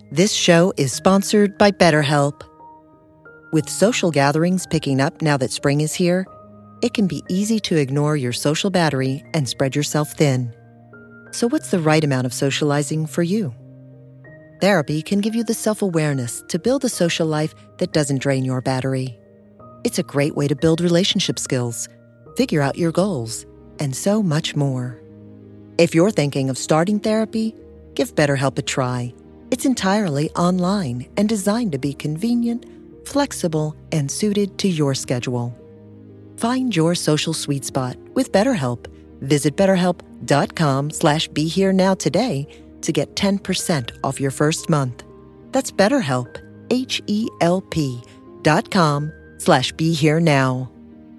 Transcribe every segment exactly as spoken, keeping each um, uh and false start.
This show is sponsored by BetterHelp. With social gatherings picking up now that spring is here, it can be easy to ignore your social battery and spread yourself thin. So what's the right amount of socializing for you? Therapy can give you the self-awareness to build a social life that doesn't drain your battery. It's a great way to build relationship skills, figure out your goals, and so much more. If you're thinking of starting therapy, give BetterHelp a try. It's entirely online and designed to be convenient, flexible, and suited to your schedule. Find your social sweet spot with BetterHelp. Visit betterhelp.com slash be here now today to get ten percent off your first month. That's BetterHelp, H E L P dot com slash be here now.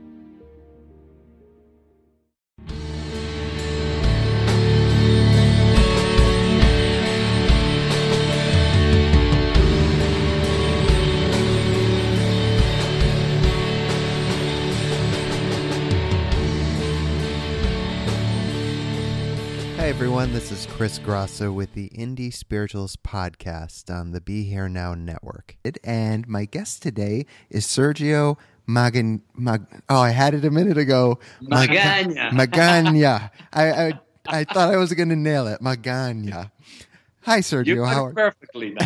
Hi everyone, this is Chris Grosso with the Indie Spirituals podcast on the Be Here Now network. And my guest today is Sergio Magan... Mag... Oh, I had it a minute ago. Magana. Magana. I, I I thought I was going to nail it. Magana. Hi, Sergio. You got How it perfectly now.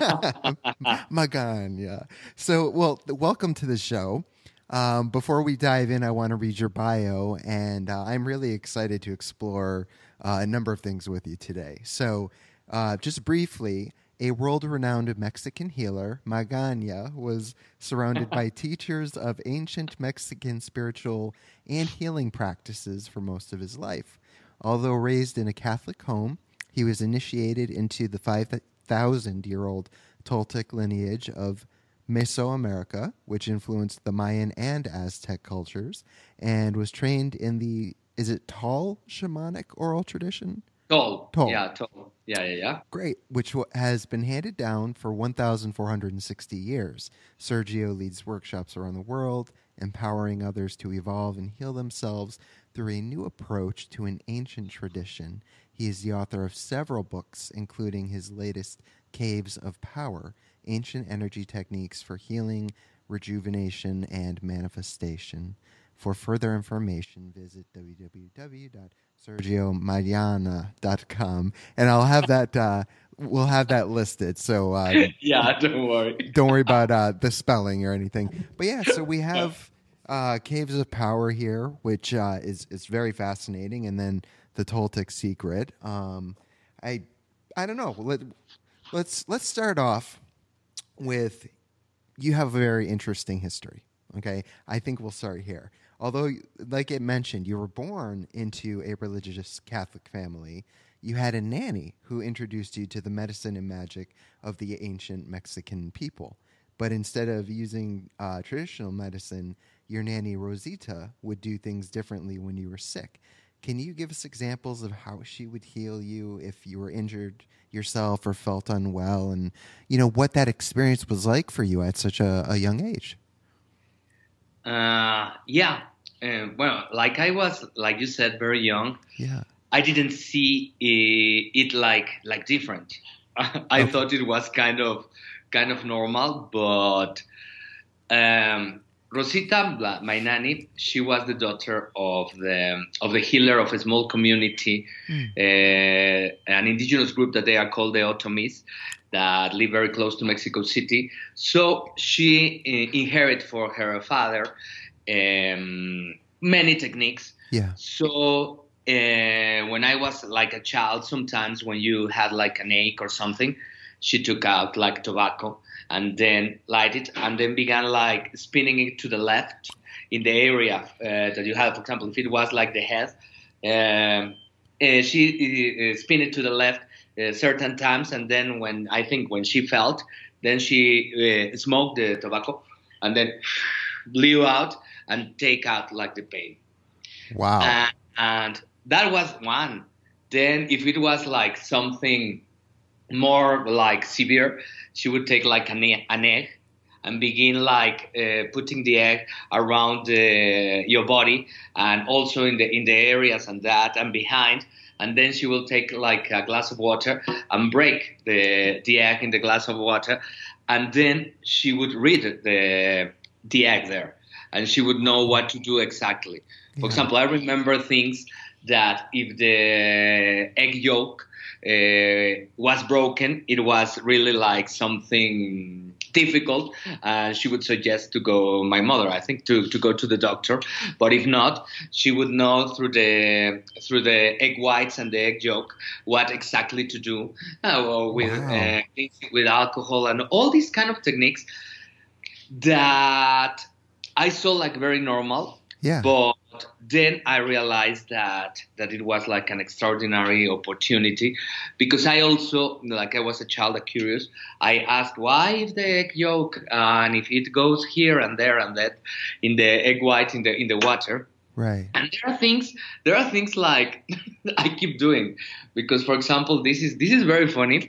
Magana. So, well, welcome to the show. Um, before we dive in, I want to read your bio, and uh, I'm really excited to explore uh, a number of things with you today. So, uh, just briefly, a world-renowned Mexican healer, Magana, was surrounded by teachers of ancient Mexican spiritual and healing practices for most of his life. Although raised in a Catholic home, he was initiated into the five thousand year old Toltec lineage of Mesoamerica, which influenced the Mayan and Aztec cultures, and was trained in the, is it tall shamanic oral tradition? Tall. Tall. Yeah, tall. Yeah, yeah, yeah. Great, which w- has been handed down for one thousand four hundred sixty years. Sergio leads workshops around the world, empowering others to evolve and heal themselves through a new approach to an ancient tradition. He is the author of several books, including his latest, Caves of Power, Ancient Energy Techniques for Healing, Rejuvenation, and Manifestation. For further information, visit w w w dot sergio magana dot com, and I'll have that. Uh, we'll have that listed. So uh, yeah, don't worry. Don't worry about uh, the spelling or anything. But yeah, so we have uh, Caves of Power here, which uh, is is very fascinating, and then the Toltec Secret. Um, I I don't know. Let, let's let's start off with, you have a very interesting history, okay? I think we'll start here. Although, like it mentioned, you were born into a religious Catholic family, you had a nanny who introduced you to the medicine and magic of the ancient Mexican people. But instead of using uh, traditional medicine, your nanny Rosita would do things differently when you were sick. Can you give us examples of how she would heal you if you were injured yourself or felt unwell, and, you know, what that experience was like for you at such a, a young age? Uh, yeah. Uh, well, like I was, like you said, very young. Yeah. I didn't see uh, it like like different. I Okay. thought it was kind of kind of normal, but um, Rosita, my nanny, she was the daughter of the of the healer of a small community, mm. uh, an indigenous group that they are called the Otomis, that live very close to Mexico City. So she uh, inherited for her father um, many techniques. Yeah. So uh, when I was like a child, sometimes when you had like an ache or something, she took out like tobacco and then light it and then began like spinning it to the left in the area uh, that you have. For example, if it was like the head, um, uh, she uh, spin it to the left uh, certain times, and then when I think when she felt, then she uh, smoked the tobacco and then blew out and take out like the pain. Wow. Uh, and that was one. Then if it was like something more like severe, she would take like an, e- an egg and begin like uh, putting the egg around uh, your body and also in the in the areas and that and behind. And then she will take like a glass of water and break the the egg in the glass of water, and then she would read the the egg there, and she would know what to do exactly. For yeah. example, I remember things that if the egg yolk uh, was broken, it was really like something difficult. Uh, she would suggest to go, my mother, I think, to, to go to the doctor. But if not, she would know through the through the egg whites and the egg yolk what exactly to do uh, well, with wow. uh, with alcohol and all these kind of techniques that I saw like very normal. Yeah. But then I realized that that it was like an extraordinary opportunity, because I also, like I was a child, curious. I asked why if the egg yolk uh, and if it goes here and there and that in the egg white in the in the water. Right. And there are things there are things like I keep doing, because for example, this is this is very funny,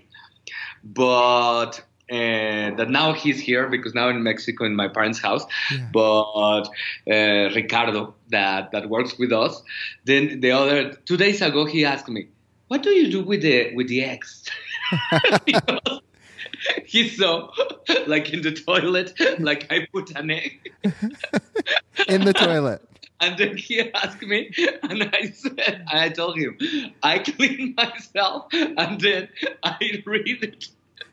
but. Uh, that now he's here because now in Mexico in my parents' house, yeah. but uh, Ricardo that, that works with us. Then the other two days ago he asked me, "What do you do with the with the eggs?" Because he saw like in the toilet, like I put an egg in the toilet. And then he asked me, and I said, I told him, I clean myself, and then I read it.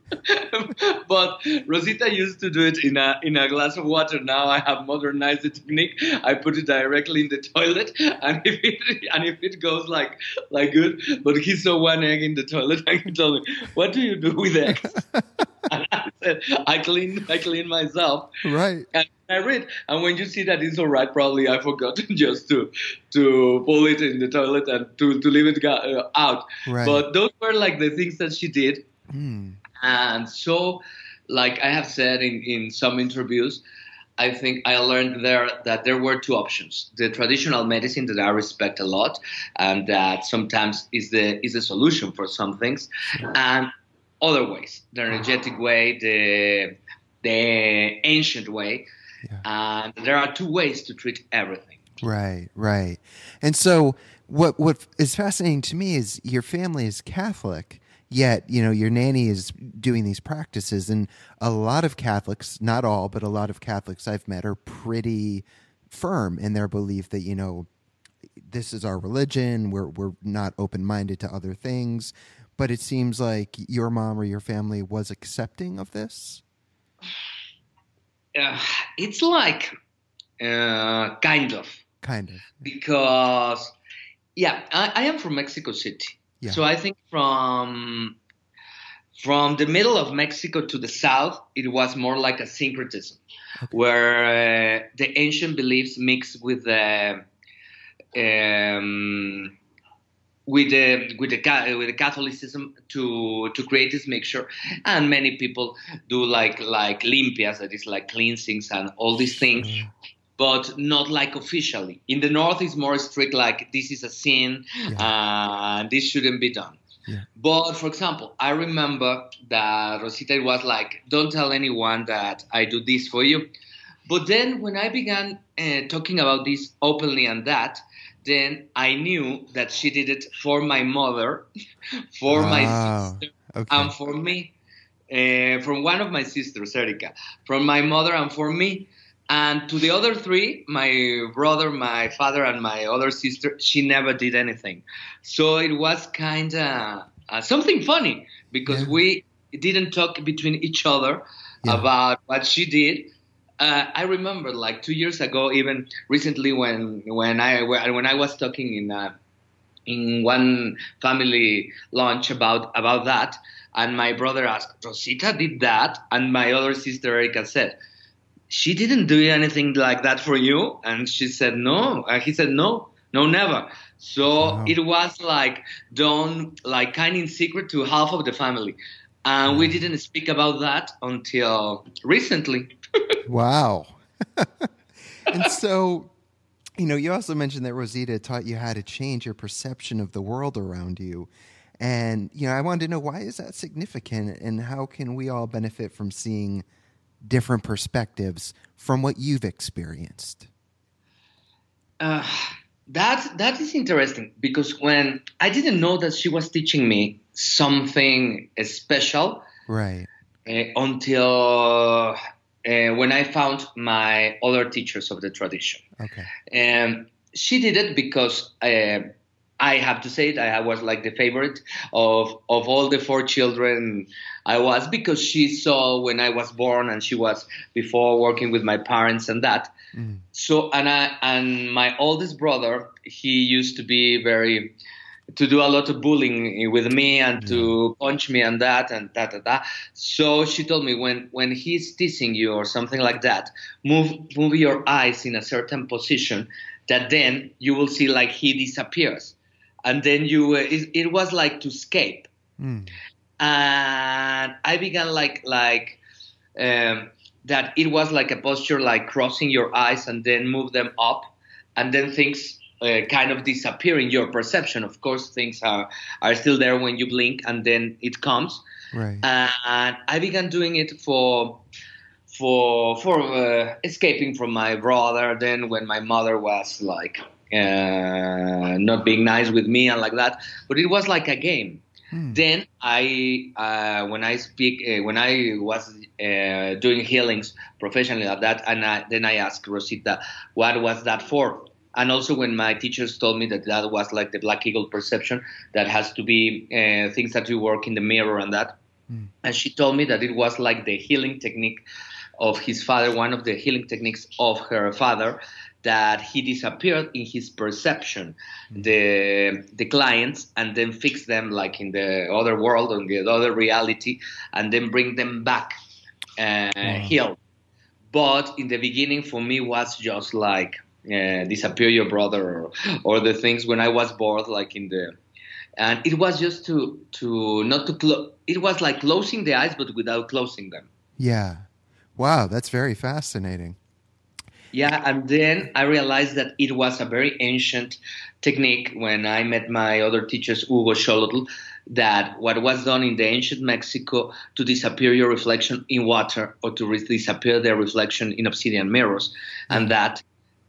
But Rosita used to do it in a in a glass of water. Now I have modernized the technique. I put it directly in the toilet, and if it and if it goes like like good, but he saw one egg in the toilet, and he told me, "What do you do with eggs?" And I said, "I clean I clean myself." Right. And I read, and when you see that it's all right, probably I forgot just to to pull it in the toilet and to to leave it go, uh, out. Right. But those were like the things that she did. Mm. And so, like I have said in, in some interviews, I think I learned there that there were two options. The traditional medicine that I respect a lot and that sometimes is the is the solution for some things, and other ways, the energetic way, the the ancient way. Yeah. And there are two ways to treat everything. Right, right. And so what what is fascinating to me is your family is Catholic. Yet, you know, your nanny is doing these practices, and a lot of Catholics, not all, but a lot of Catholics I've met are pretty firm in their belief that, you know, this is our religion. We're we're not open-minded to other things. But it seems like your mom or your family was accepting of this. Uh, it's like uh, kind of, kind of, because yeah, I, I am from Mexico City. Yeah. So I think from from the middle of Mexico to the south, it was more like a syncretism, okay. where uh, the ancient beliefs mixed with the um, with the with the with the Catholicism to to create this mixture. And many people do like like limpias, that is like cleansings and all these things. Mm. But not like officially. In the north, it's more strict, like this is a sin, and yeah. uh, this shouldn't be done. Yeah. But for example, I remember that Rosita was like, "Don't tell anyone that I do this for you." But then when I began uh, talking about this openly and that, then I knew that she did it for my mother, for oh, my sister, okay. and for me. Uh, from one of my sisters, Erica, from my mother and for me. And to the other three, my brother, my father, and my other sister, she never did anything. So it was kind of uh, something funny, because yeah. we didn't talk between each other yeah. about what she did. Uh, I remember like two years ago, even recently, when when I when I was talking in a, in one family lunch about about that, and my brother asked, "Rosita did that?" And my other sister, Erica, said, "She didn't do anything like that for you?" And she said, "No." And he said, "No, no, never." So wow. it was like done like kind of in secret to half of the family. And wow. we didn't speak about that until recently. Wow. And so, you know, you also mentioned that Rosita taught you how to change your perception of the world around you. And, you know, I wanted to know, why is that significant, and how can we all benefit from seeing different perspectives from what you've experienced? Uh, that that is interesting because when I didn't know that she was teaching me something special, right? Uh, until uh, when I found my other teachers of the tradition. Okay. And she did it because uh, I have to say it, I was like the favorite of of all the four children I was, because she saw when I was born and she was before working with my parents and that. Mm. So and I and my oldest brother, he used to be very to do a lot of bullying with me and to punch me and that and da da da. So she told me when when he's teasing you or something like that, move move your eyes in a certain position, that then you will see like he disappears, and then you uh, it, it was like to escape. Mm. And I began like like um, that it was like a posture like crossing your eyes and then move them up, and then things Uh, kind of disappear in your perception. Of course, things are, are still there when you blink, and then it comes. Right. Uh, and I began doing it for for for uh, escaping from my brother. Then when my mother was like uh, not being nice with me and like that, but it was like a game. Hmm. Then I uh, when I speak uh, when I was uh, doing healings professionally at that, and I, then I asked Rosita, what was that for? And also when my teachers told me that that was like the Black Eagle perception, that has to be uh, things that you work in the mirror and that. Mm. And she told me that it was like the healing technique of his father, one of the healing techniques of her father, that he disappeared in his perception, mm. the the clients, and then fix them like in the other world, in the other reality, and then bring them back uh, wow. healed. But in the beginning for me was just like, Uh, disappear your brother, or, or the things when I was bored, like in the, and it was just to to not to close. It was like closing the eyes, but without closing them. Yeah, wow, that's very fascinating. Yeah, and then I realized that it was a very ancient technique when I met my other teachers, Hugo Xolotl, that what was done in the ancient Mexico to disappear your reflection in water, or to re- disappear their reflection in obsidian mirrors, mm-hmm. and that.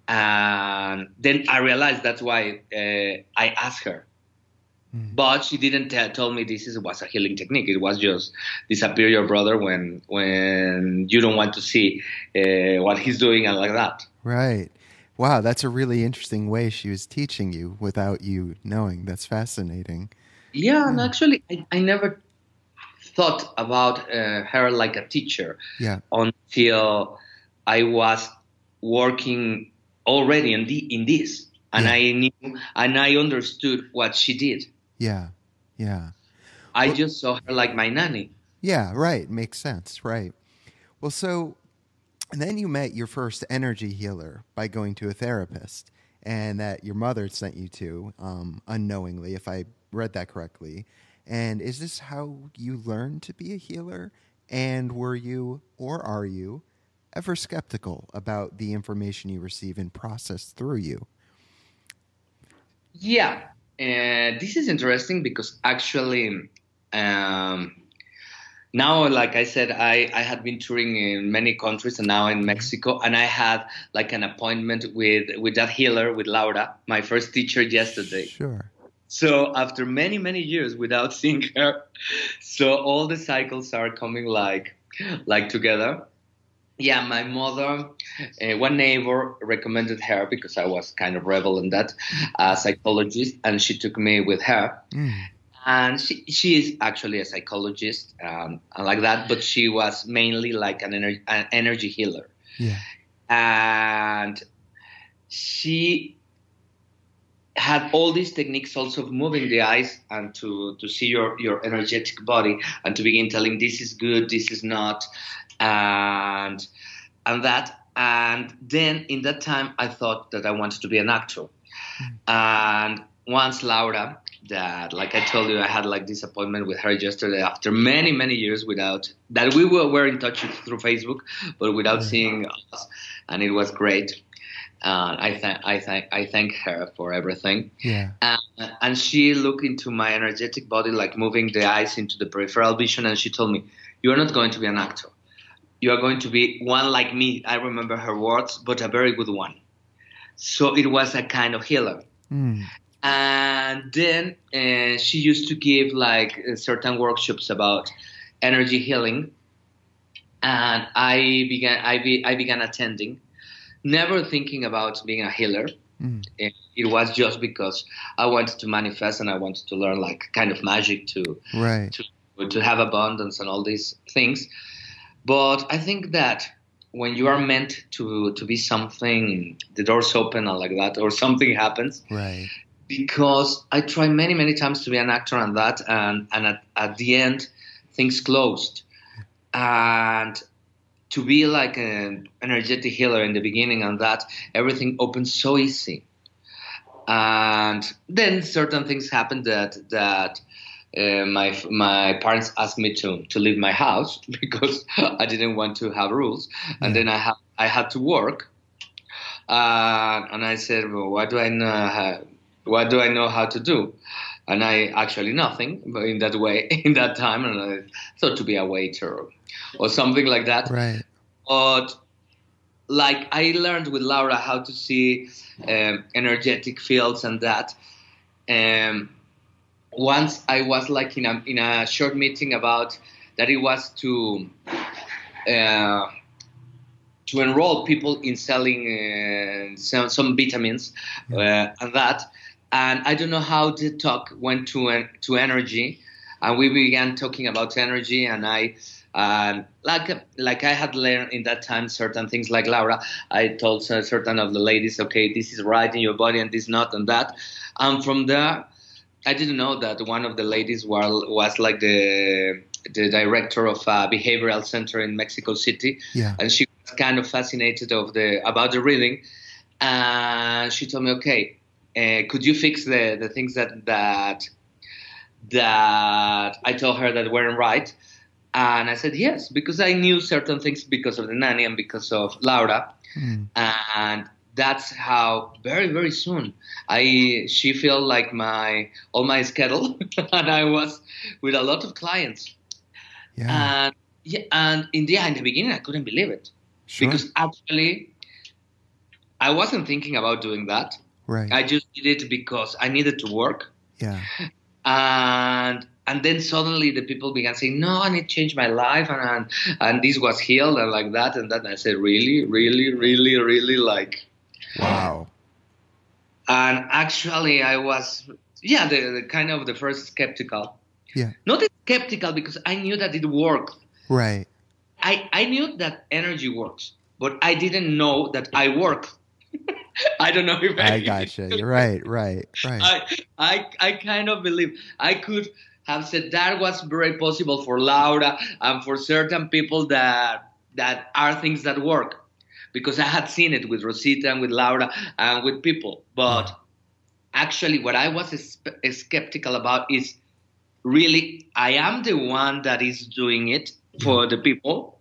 And then I realized that's why uh, I asked her. Mm. But she didn't tell, tell me this is, was a healing technique. It was just disappear your brother when when you don't want to see uh, what he's doing and like that. Right. Wow, that's a really interesting way she was teaching you without you knowing. That's fascinating. Yeah, yeah. And actually I, I never thought about uh, her like a teacher yeah. until I was working already in, the, in this, and yeah. I knew and I understood what she did. Yeah, yeah. I well, just saw her like my nanny. Yeah, right. Makes sense, right. Well, so and then you met your first energy healer by going to a therapist, and that your mother sent you to um, unknowingly, if I read that correctly. And is this how you learned to be a healer? And were you, or are you, ever skeptical about the information you receive and process through you? Yeah, uh, this is interesting because actually um, now, like I said, I, I had been touring in many countries and now in Mexico, and I had like an appointment with, with that healer, with Laura, my first teacher, yesterday. Sure. So after many, many years without seeing her, so all the cycles are coming like like together. Yeah, my mother, uh, one neighbor recommended her because I was kind of rebel in that, a psychologist, and she took me with her. Mm. And she she is actually a psychologist, um, and like that, but she was mainly like an, ener- an energy healer. Yeah. And she had all these techniques also of moving the eyes and to, to see your, your energetic body and to begin telling this is good, this is not. And and that and then in that time I thought that I wanted to be an actor. Mm. And once Laura, that like I told you, I had like this appointment with her yesterday after many many years without that we were, were in touch through Facebook, but without mm. seeing us, and it was great. Uh, I thank I thank I thank her for everything. Yeah. Uh, and she looked into my energetic body, like moving the eyes into the peripheral vision, and she told me, "You are not going to be an actor. you are going to be one like me. I remember her words, but a very good one. So it was a kind of healer. Mm. And then uh, she used to give like uh, certain workshops about energy healing, and I began I, be, I began attending, never thinking about being a healer. Mm. It, it was just because I wanted to manifest and I wanted to learn like kind of magic to right. to to have abundance and all these things. But I think that when you are meant to to be something, the doors open and like that, or something happens. Right. Because I tried many, many times to be an actor and that, and, and at, at the end, things closed. And to be like an energetic healer in the beginning and that, everything opened so easy. And then certain things happened that that uh, my my parents asked me to, to leave my house because I didn't want to have rules. And Yeah. then I, ha- I had to work. Uh, and I said, well, what do I know how, what do I know how to do? And I actually nothing but in that way, in that time. And I thought to be a waiter or, or something like that. Right. But like I learned with Laura how to see um, energetic fields and that. Um, once I was like in a, in a short meeting about that it was to... Uh, to enroll people in selling uh, some, some vitamins uh, and that. And I don't know how the talk went to uh, to energy. And we began talking about energy. And I, uh, like like I had learned in that time certain things like Laura, I told certain of the ladies, okay, this is right in your body and this not and that. And from there, I didn't know that one of the ladies was, was like the the director of a behavioral center in Mexico City. Yeah. And she was kind of fascinated of the about the reading. And she told me, okay, uh, could you fix the, the things that, that that I told her that weren't right? And I said yes, because I knew certain things because of the nanny and because of Laura. Mm. And that's how very, very soon I she felt like my all my schedule and I was with a lot of clients. Yeah. And yeah, and in the in the beginning I couldn't believe it. Sure. Because actually I wasn't thinking about doing that. Right. I just did it because I needed to work. Yeah. And and then suddenly the people began saying, no, I need to change my life. And, and, and this was healed and like that and that. And I said, really, really, really, really like. Wow. And actually I was, yeah, the, the kind of the first skeptical. Yeah. Not skeptical because I knew that it worked. Right. I, I knew that energy works, but I didn't know that I work. I don't know if I, I gotcha. You're right, right, right. I, I I kind of believe I could have said that was very possible for Laura and for certain people that that are things that work, because I had seen it with Rosita and with Laura and with people. But yeah. Actually, what I was skeptical about is really I am the one that is doing it for the people.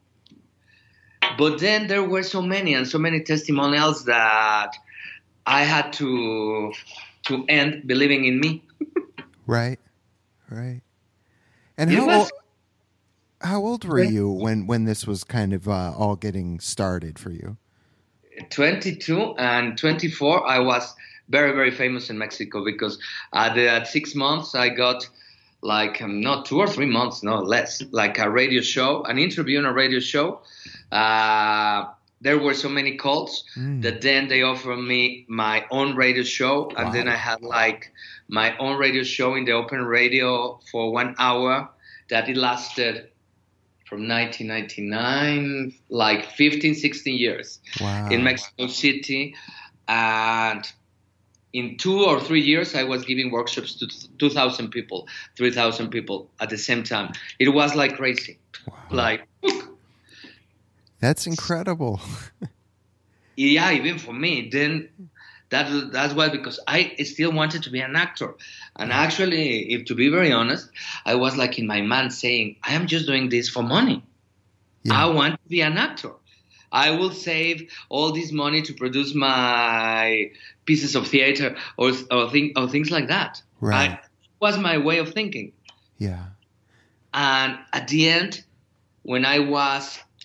But then there were so many and so many testimonials that I had to to end believing in me. Right, right. And It how was- old, how old were you when, when this was kind of uh, all getting started for you? twenty-two and twenty-four, I was very, very famous in Mexico because at, the, at six months I got like um, not two or three months, no less, like a radio show, an interview on a radio show. Uh, there were so many calls Mm. that then they offered me my own radio show. And Wow. then I had like my own radio show in the open radio for one hour that it lasted from nineteen ninety-nine, like fifteen, sixteen years Wow. in Mexico City. And in two or three years, I was giving workshops to two thousand people, three thousand people at the same time. It was like crazy. Wow. Like, That's incredible. yeah, even for me. Then that that's why, because I still wanted to be an actor. And actually, if to be very honest, I was like in my mind saying, I am just doing this for money. Yeah. I want to be an actor. I will save all this money to produce my pieces of theater or or, thing, or things like that. Right. I, was my way of thinking. Yeah. And at the end, when I was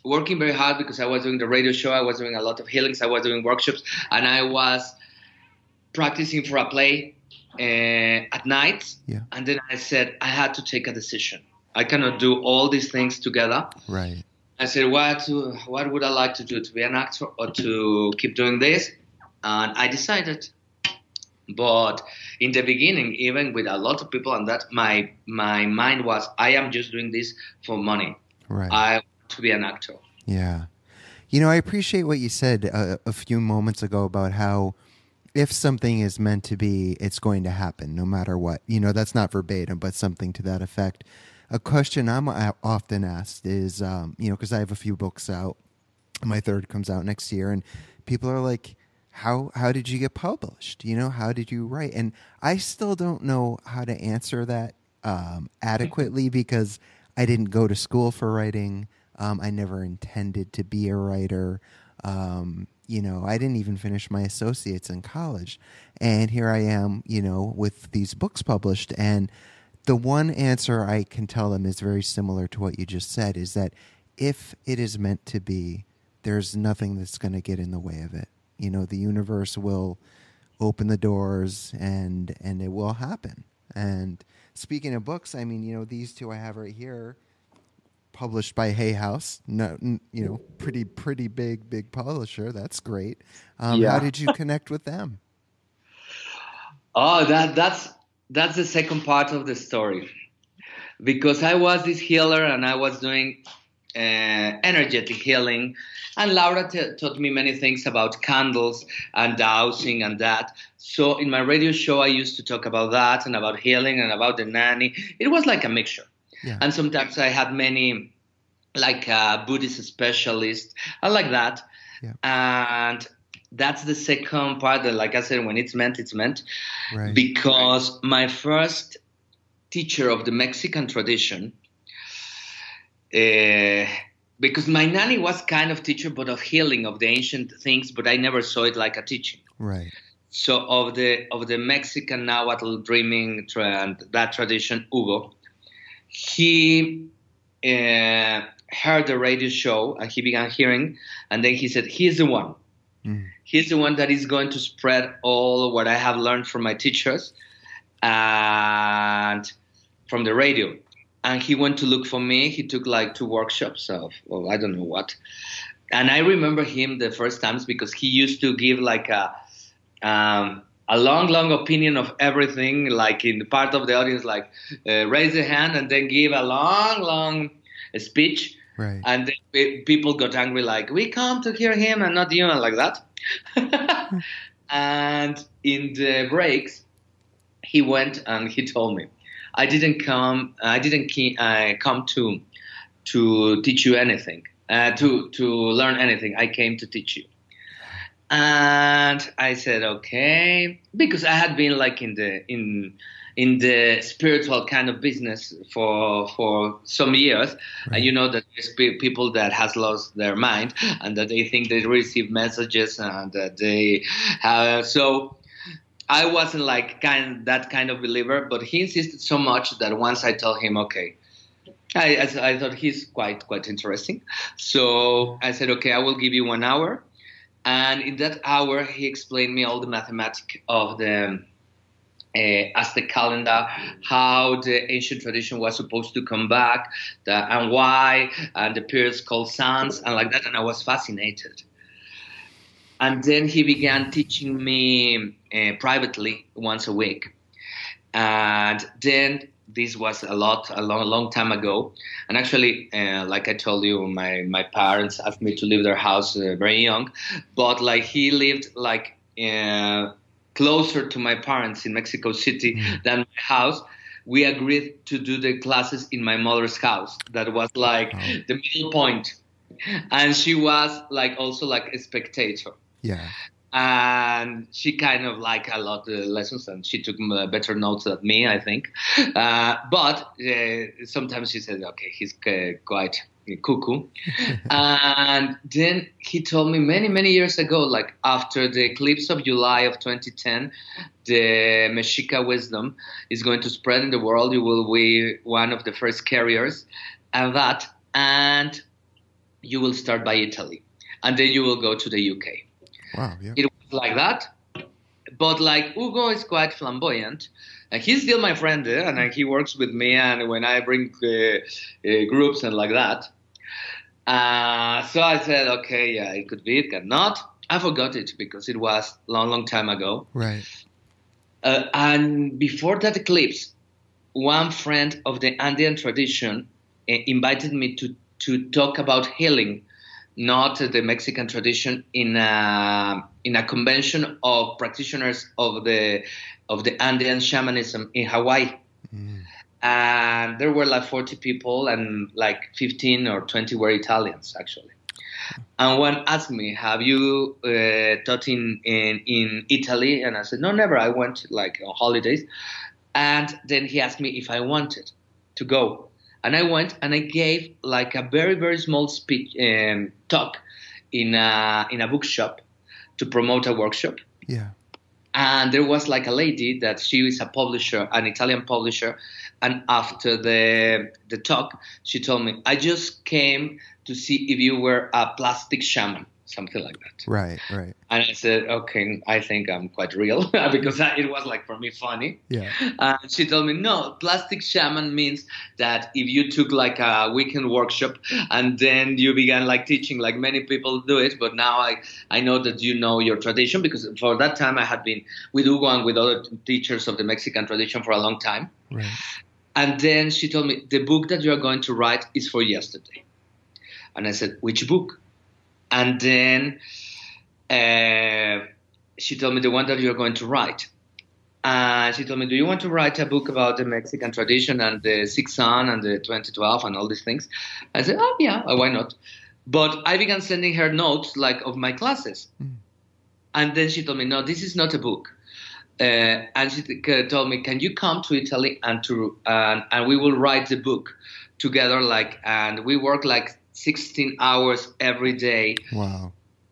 working very hard because I was doing the radio show. I was doing a lot of healings. I was doing workshops, and I was practicing for a play uh, at night. Yeah. And then I said I had to take a decision. I cannot do all these things together. Right. I said, what to, what would I like to do, to be an actor or to keep doing this? And I decided. But in the beginning, even with a lot of people and that, my my mind was, I am just doing this for money. Right. I want to be an actor. Yeah. You know, I appreciate what you said a, a few moments ago about how if something is meant to be, it's going to happen no matter what. You know, that's not verbatim, but something to that effect. A question I'm often asked is, um, you know, because I have a few books out. My third comes out next year, and people are like, how how did you get published? You know, how did you write? And I still don't know how to answer that um, adequately because I didn't go to school for writing. Um, I never intended to be a writer. Um, you know, I didn't even finish my associates in college. And here I am, you know, with these books published. And the one answer I can tell them is very similar to what you just said, is that if it is meant to be, there's nothing that's going to get in the way of it. You know, the universe will open the doors and and it will happen. And speaking of books, I mean, you know, these two I have right here, published by Hay House, no, you know, pretty, pretty big, big publisher. That's great. Um, Yeah. How did you connect with them? Oh, that that's that's the second part of the story, because I was this healer and I was doing uh, energetic healing, and Laura t- taught me many things about candles and dowsing and that. So in my radio show, I used to talk about that and about healing and about the nanny. It was like a mixture. Yeah. And sometimes I had many, like a Buddhist specialist, I like that. Yeah. And that's the second part that, like I said, when it's meant, it's meant. Right. Because my first teacher of the Mexican tradition, uh, because my nanny was kind of teacher, but of healing of the ancient things, but I never saw it like a teaching. Right. So of the of the Mexican Nahuatl dreaming and that tradition, Hugo, he uh, heard the radio show and he began hearing, and then he said, he's the one. Mm. He's the one that is going to spread all what I have learned from my teachers and from the radio. And he went to look for me. He took like two workshops of, well, I don't know what. And I remember him the first times because he used to give like a um, a long, long opinion of everything, like in the part of the audience, like uh, raise a hand and then give a long, long speech. Right. And then pe- people got angry, like, we come to hear him and not you, and like that. And in the breaks, he went and he told me, I didn't come, I didn't ke- uh, come to to teach you anything, uh, to to learn anything. I came to teach you. And I said, okay, because I had been like in the in in the spiritual kind of business for for some years. Right. And you know that there's pe- people that has lost their mind and that they think they receive messages and that they have. So I wasn't like kind that kind of believer, but he insisted so much that once I told him, okay, I, I, I thought he's quite quite interesting. So I said, okay, I will give you one hour. And in that hour, he explained me all the mathematics of the uh, Aztec calendar, how the ancient tradition was supposed to come back, the, and why, and the periods called suns, and like that. And I was fascinated. And then he began teaching me uh, privately once a week. And then this was a lot, a long, long time ago. And actually, uh, like I told you, my, my parents asked me to leave their house uh, very young. But like he lived like uh, closer to my parents in Mexico City mm. than my house. We agreed to do the classes in my mother's house. That was like oh. the middle point. And she was like also like a spectator. Yeah. And she kind of liked a lot of the lessons, and she took better notes than me, I think. Uh, but uh, sometimes she said, okay, he's uh, quite cuckoo. And then he told me many, many years ago, like after the eclipse of July of twenty ten, the Mexica wisdom is going to spread in the world. You will be one of the first carriers and that. And you will start by Italy, and then you will go to the U K. Wow, yeah. It was like that. But like Hugo is quite flamboyant, and he's still my friend there, and uh, he works with me, and when I bring uh, uh, groups and like that. Uh, so I said, okay, yeah, it could be, it cannot. I forgot it because it was a long, long time ago. Right. Uh, and before that eclipse, one friend of the Andean tradition uh, invited me to, to talk about healing, not the Mexican tradition, in a in a convention of practitioners of the of the Andean shamanism in Hawaii. Mm. And there were like forty people, and like fifteen or twenty were Italians, actually. And one asked me, have you uh, taught in, in, in Italy? And I said, no, never. I went like on holidays. And then he asked me if I wanted to go. And I went and I gave like a very, very small speech um, talk in a, in a bookshop to promote a workshop. Yeah. And there was like a lady that she is a publisher, an Italian publisher. And after the the talk, she told me, I just came to see if you were a plastic shaman, something like that. Right, right. And I said, okay, I think I'm quite real because it was like for me funny. Yeah. And she told me, no, plastic shaman means that if you took like a weekend workshop and then you began like teaching, like many people do it, but now I, I know that you know your tradition, because for that time I had been with Hugo and with other teachers of the Mexican tradition for a long time. Right. And then she told me, the book that you're going to write is for yesterday. And I said, which book? And then uh, she told me, the one that you're going to write. And she told me, do you want to write a book about the Mexican tradition and the Sixth Sun and the twenty twelve and all these things? I said, oh, yeah, why not? But I began sending her notes like of my classes. Mm. And then she told me, no, this is not a book. Uh, and she t- told me, can you come to Italy and to uh, and we will write the book together, like, and we work like sixteen hours every day. Wow.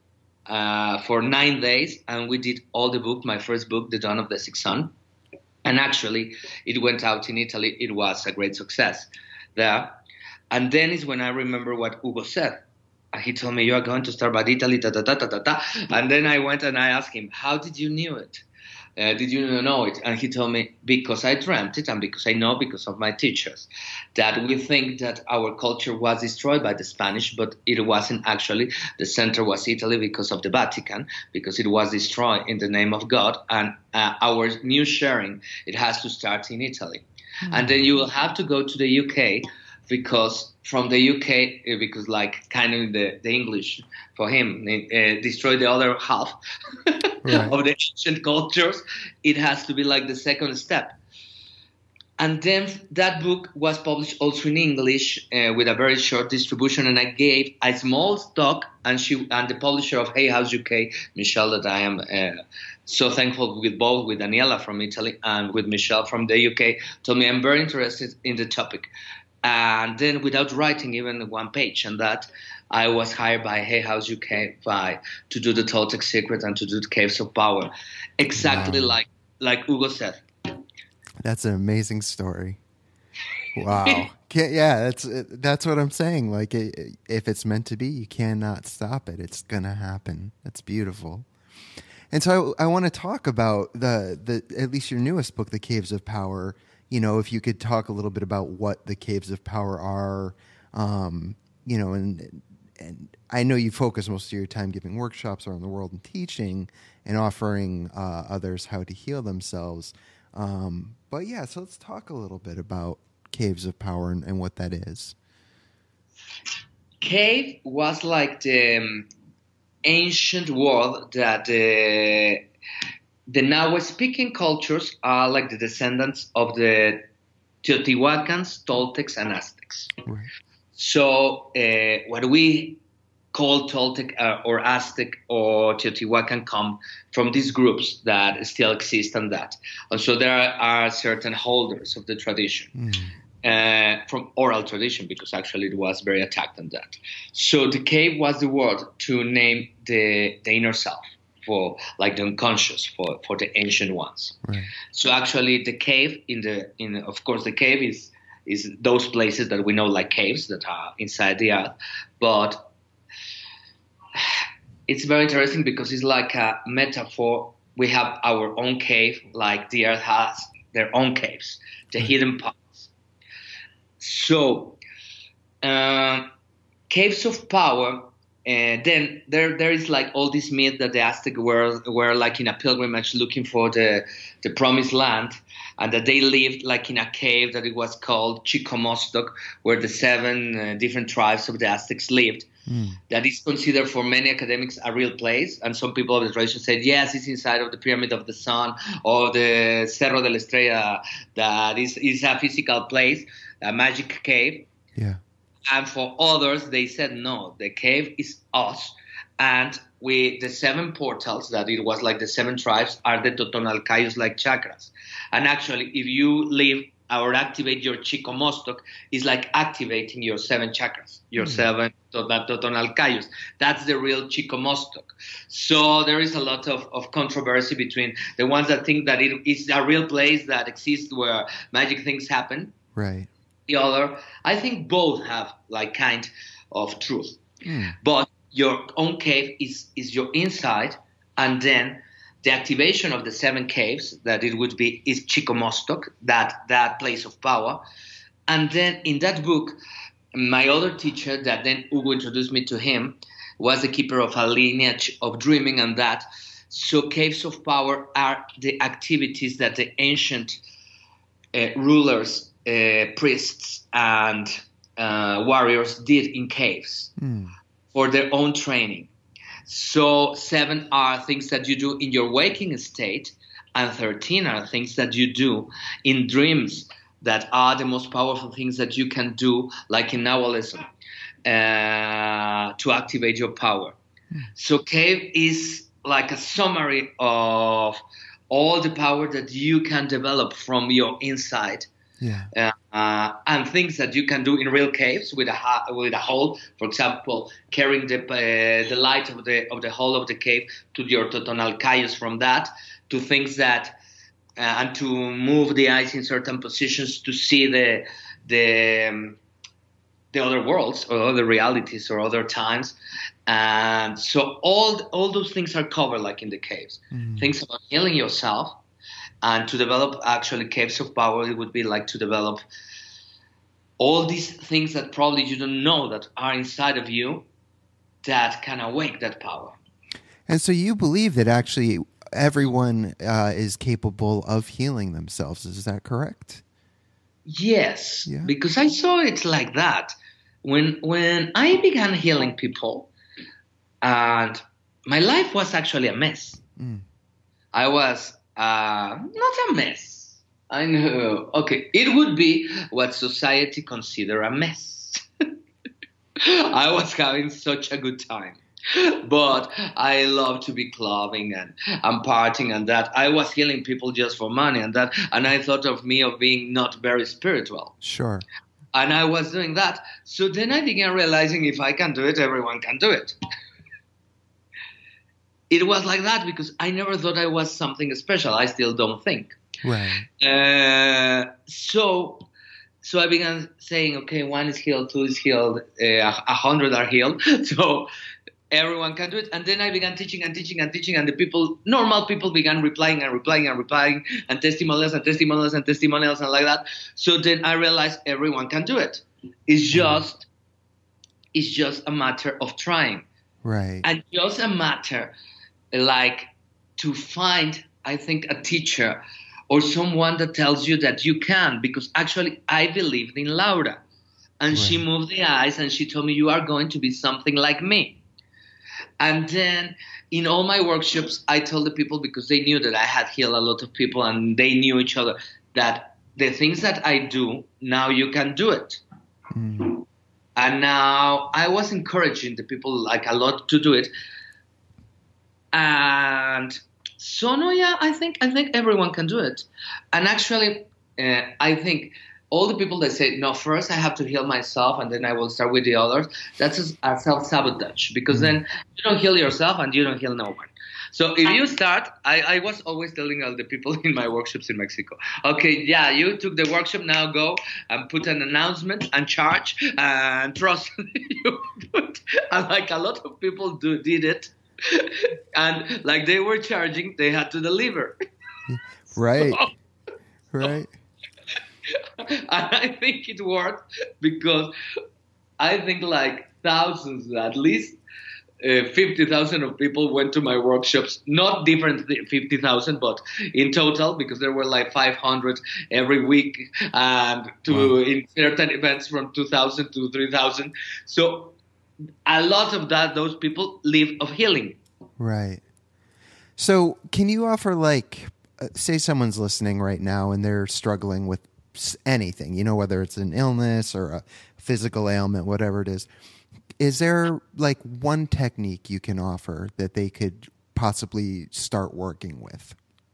Uh, for nine days, and we did all the book, my first book, The Dawn of the Sixth Sun. And actually, it went out in Italy. It was a great success there. And then is when I remember what Hugo said. He told me, you are going to start by Italy, ta, ta, ta, ta, ta, ta. And then I went and I asked him, how did you knew it? Uh, did you know it? And he told me, because I dreamt it and because I know because of my teachers, that we think that our culture was destroyed by the Spanish, but it wasn't actually. The center was Italy because of the Vatican, because it was destroyed in the name of God. And uh, our new sharing, it has to start in Italy. Mm-hmm. And then you will have to go to the U K, because from the U K, because like kind of the, the English for him uh, destroyed the other half right. of the ancient cultures. It has to be like the second step. And then that book was published also in English uh, with a very short distribution. And I gave a small talk, and she and the publisher of Hay House U K, Michelle, that I am uh, so thankful with both, with Daniela from Italy and with Michelle from the U K, told me I'm very interested in the topic. And then without writing even one page on that, I was hired by Hay House U K by, to do the Toltec Secret and to do the Caves of Power. Exactly wow. like like Hugo said. That's an amazing story. Wow. Can't, yeah, that's that's what I'm saying. Like, it, if it's meant to be, you cannot stop it. It's going to happen. That's beautiful. And so I, I want to talk about the, the at least your newest book, The Caves of Power. You know, if you could talk a little bit about what the Caves of Power are, um, you know, and and I know you focus most of your time giving workshops around the world and teaching and offering uh, others how to heal themselves. Um, but yeah, so let's talk a little bit about Caves of Power and, and what that is. Cave was like the um, ancient world that uh, the Nahua-speaking cultures are like the descendants of the Teotihuacans, Toltecs, and Aztecs. Right. So uh, what we call Toltec uh, or Aztec or Teotihuacan come from these groups that still exist and that. And so there are certain holders of the tradition. Mm. Uh, from oral tradition, because actually it was very attacked on that. So the cave was the word to name the, the inner self, for like the unconscious, for, for the ancient ones. Right. So actually the cave in the in of course the cave is is those places that we know like caves that are inside the earth, but it's very interesting because it's like a metaphor. We have our own cave, like the earth has their own caves, the mm-hmm. hidden parts. So, uh, caves of power. And then there, there is like all this myth that the Aztec were were like in a pilgrimage looking for the the promised land, and that they lived like in a cave that it was called Chicomostoc, where the seven uh, different tribes of the Aztecs lived. Mm. That is considered for many academics a real place, and some people of the tradition said yes, it's inside of the Pyramid of the Sun or the Cerro de la Estrella. That is is a physical place, a magic cave. Yeah. And for others, they said, no, the cave is us. And we, the seven portals, that it was like the seven tribes, are the Totonalcayos like chakras. And actually, if you live or activate your Chicomostoc, it's like activating your seven chakras, your mm-hmm. seven Totonalcayos. That's the real Chicomostoc. So there is a lot of, of controversy between the ones that think that it is a real place that exists where magic things happen. Right. The other, I think both have like kind of truth, mm. but your own cave is is your inside, and then the activation of the seven caves that it would be is Chicomostoc, that that place of power, and then in that book, my other teacher that then Hugo introduced me to him was the keeper of a lineage of dreaming, and that so caves of power are the activities that the ancient uh, rulers. Uh, priests and uh, warriors did in caves mm. for their own training. So seven are things that you do in your waking state, and thirteen are things that you do in dreams that are the most powerful things that you can do, like in Nahualism, uh, to activate your power. Mm. So cave is like a summary of all the power that you can develop from your inside. Yeah. Uh, and things that you can do in real caves with a ha- with a hole, for example, carrying the uh, the light of the of the hole of the cave to your Totonalcayos from that, to things that uh, and to move the eyes in certain positions to see the the um, the other worlds or other realities or other times, and so all all those things are covered like in the caves. Mm. Things about healing yourself. And to develop actually caves of power, it would be like to develop all these things that probably you don't know that are inside of you that can awake that power. And so you believe that actually everyone uh, is capable of healing themselves. Is that correct? Yes, yeah. Because I saw it like that. When, when I began healing people, and my life was actually a mess. Mm. I was... Uh, not a mess. I know. Okay, it would be what society consider a mess. I was having such a good time, but I love to be clubbing and, and partying and that. I was healing people just for money and that, and I thought of me of being not very spiritual. Sure. And I was doing that. So then I began realizing if I can do it, everyone can do it. It was like that because I never thought I was something special. I still don't think. Right. Uh, so, so I began saying, okay, one is healed, two is healed, uh, a hundred are healed. So everyone can do it. And then I began teaching and teaching and teaching, and the people, normal people, began replying and replying and replying, and testimonials and testimonials and testimonials and like that. So then I realized everyone can do it. It's just, it's just a matter of trying. Right. And just a matter. Like to find, I think, a teacher or someone that tells you that you can, because actually I believed in Laura, and right. She moved the eyes and she told me you are going to be something like me. And then in all my workshops, I told the people, because they knew that I had healed a lot of people and they knew each other, that the things that I do, now you can do it. Mm. And now I was encouraging the people like a lot to do it. And so no, yeah, I think I think everyone can do it. And actually, uh, I think all the people that say, no, first I have to heal myself and then I will start with the others, that's a self-sabotage, because mm-hmm. then you don't heal yourself and you don't heal no one. So if you start, I, I was always telling all the people in my workshops in Mexico, okay, yeah, you took the workshop, now go and put an announcement and charge and trust you put. And like a lot of people do did it. And like they were charging, they had to deliver. Right. So, Right. and I think it worked because I think like thousands, at least uh, fifty thousand of people went to my workshops. Not different fifty thousand, but in total, because there were like five hundred every week, and to Wow. in certain events from two thousand to three thousand. So a lot of that, those people live of healing. Right. So, can you offer, like, uh, say someone's listening right now and they're struggling with s- anything, you know, whether it's an illness or a physical ailment, whatever it is. Is there, like, one technique you can offer that they could possibly start working with?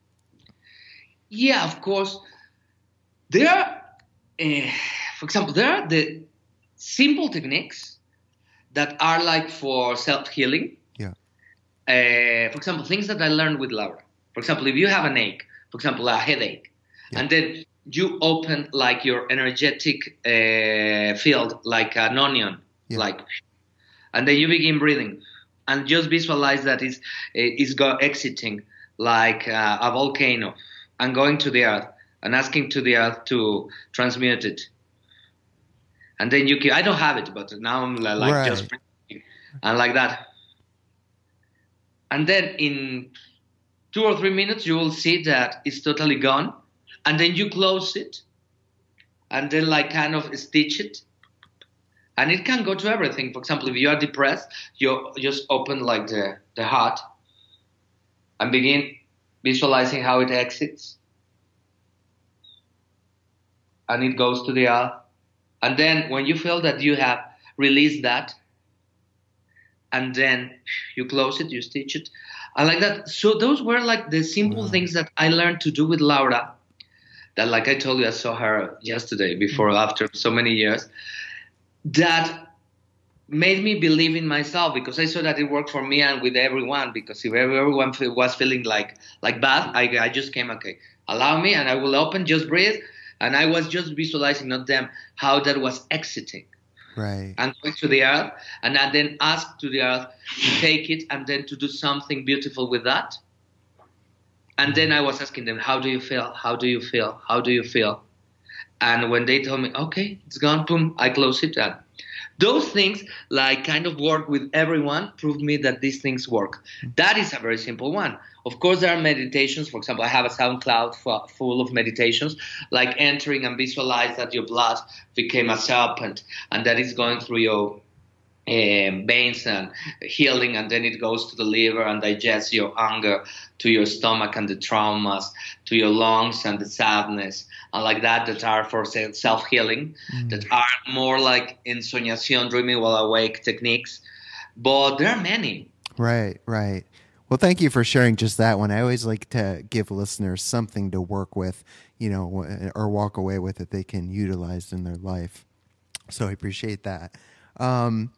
Yeah, of course. There are, uh, for example, there are the simple techniques that are like for self-healing. Yeah. Uh, for example, things that I learned with Laura. For example, if you have an ache, for example, a headache, Yeah. and then you open like your energetic uh, field like an onion, Yeah. like, and then you begin breathing, and just visualize that is is go exiting like uh, a volcano and going to the earth and asking to the earth to transmute it. And then you keep, I don't have it, but now I'm li- like Right. just breathing and like that. And then in two or three minutes, you will see that it's totally gone. And then you close it and then like kind of stitch it. And it can go to everything. For example, if you are depressed, you just open like the, the heart and begin visualizing how it exits. And it goes to the earth. And then when you feel that you have released that, and then you close it, you stitch it, and like that. So those were like the simple Wow. things that I learned to do with Laura. That, like I told you, I saw her yesterday, before, after so many years. That made me believe in myself, because I saw that it worked for me and with everyone. Because if everyone fe- was feeling like like bad, I, I just came, okay, allow me, and I will open, just breathe. And I was just visualizing, not them, how that was exiting Right. and going to the earth, and I then ask to the earth to take it and then to do something beautiful with that. And then I was asking them, how do you feel? How do you feel? How do you feel? And when they told me, okay, it's gone, boom, I close it down. Those things, like, kind of work with everyone, proved me that these things work. That is a very simple one. Of course, there are meditations. For example, I have a SoundCloud fu- full of meditations, like entering and visualize that your blood became a serpent and that it's going through your um, veins and healing, and then it goes to the liver and digests your anger, to your stomach and the traumas, to your lungs and the sadness, and like that, that are for se- self-healing, that are more like ensoñación, dreaming while awake techniques. But there are many. Right, right. Well, thank you for sharing just that one. I always like to give listeners something to work with, you know, or walk away with that they can utilize in their life. So I appreciate that. Um,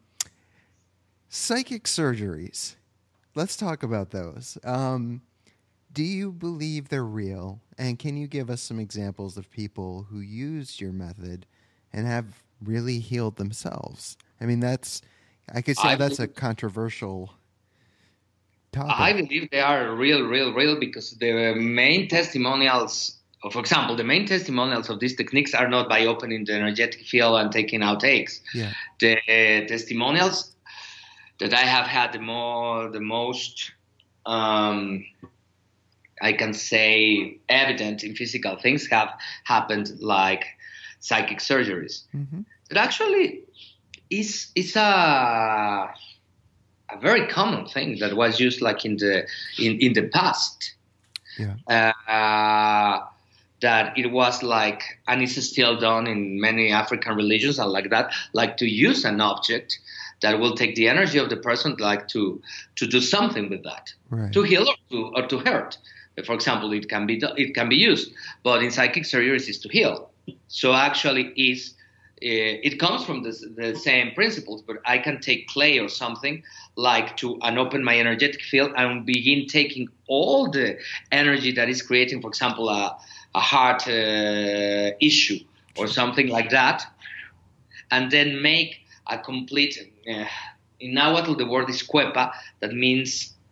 psychic surgeries. Let's talk about those. Um, do you believe they're real? And can you give us some examples of people who used your method and have really healed themselves? I mean, that's, I could say I that's a believe- controversial topic. I believe they are real, real, real, because the main testimonials, for example, the main testimonials of these techniques are not by opening the energetic field and taking out eggs. Yeah. The uh, testimonials that I have had the more, the most, um, I can say, evident in physical things have happened, like psychic surgeries. Mm-hmm. It actually is is a a very common thing that was used like in the in, in the past. Yeah. Uh, that it was like, and it's still done in many African religions and like that, like to use an object that will take the energy of the person, like to to do something with that, Right. to heal or to or to hurt. For example, it can be it can be used, but in psychic surgeries is to heal. So actually, is uh, it comes from this, the same principles, but I can take clay or something like to and open my energetic field and begin taking all the energy that is creating, for example, a, a heart uh, issue or something like that, and then make a complete. Uh, in Nahuatl, the word is cuepa, that means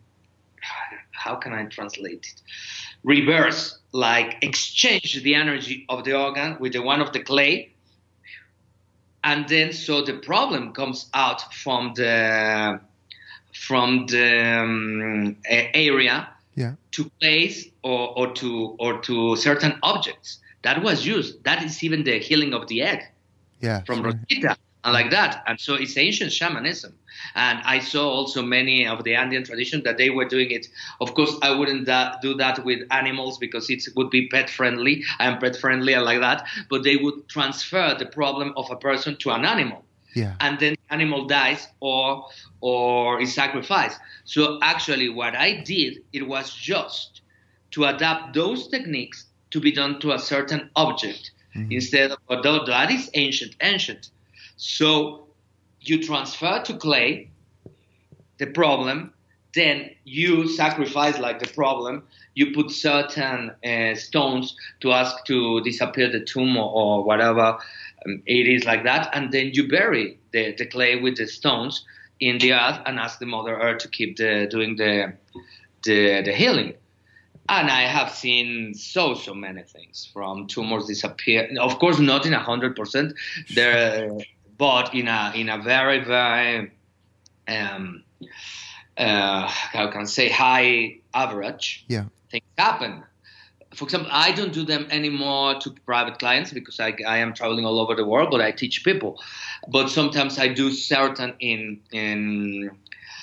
how can I translate it? Reverse, like exchange the energy of the organ with the one of the clay. And then so the problem comes out from the from the um, area yeah. to place or, or to or to certain objects. That was used. That is even the healing of the egg yeah, from sure. Rosita and like that. And so it's ancient shamanism. And I saw also many of the Andean traditions that they were doing it. Of course, I wouldn't da- do that with animals because it would be pet friendly. I am pet friendly and like that. But they would transfer the problem of a person to an animal. Yeah. And then the animal dies or or is sacrificed. So actually what I did, it was just to adapt those techniques to be done to a certain object mm-hmm. instead of, although that is ancient, ancient. So you transfer to clay the problem, then you sacrifice like the problem, you put certain uh, stones to ask to disappear the tumor or whatever um, it is like that, and then you bury the, the clay with the stones in the earth and ask the Mother Earth to keep the, doing the, the, the healing. And I have seen so, so many things from tumors disappear. Of course, not in a hundred percent, there, but in a in a very, very, um, uh, how can I say, high average. Yeah, things happen. For example, I don't do them anymore to private clients because I, I am traveling all over the world, but I teach people. But sometimes I do certain in in.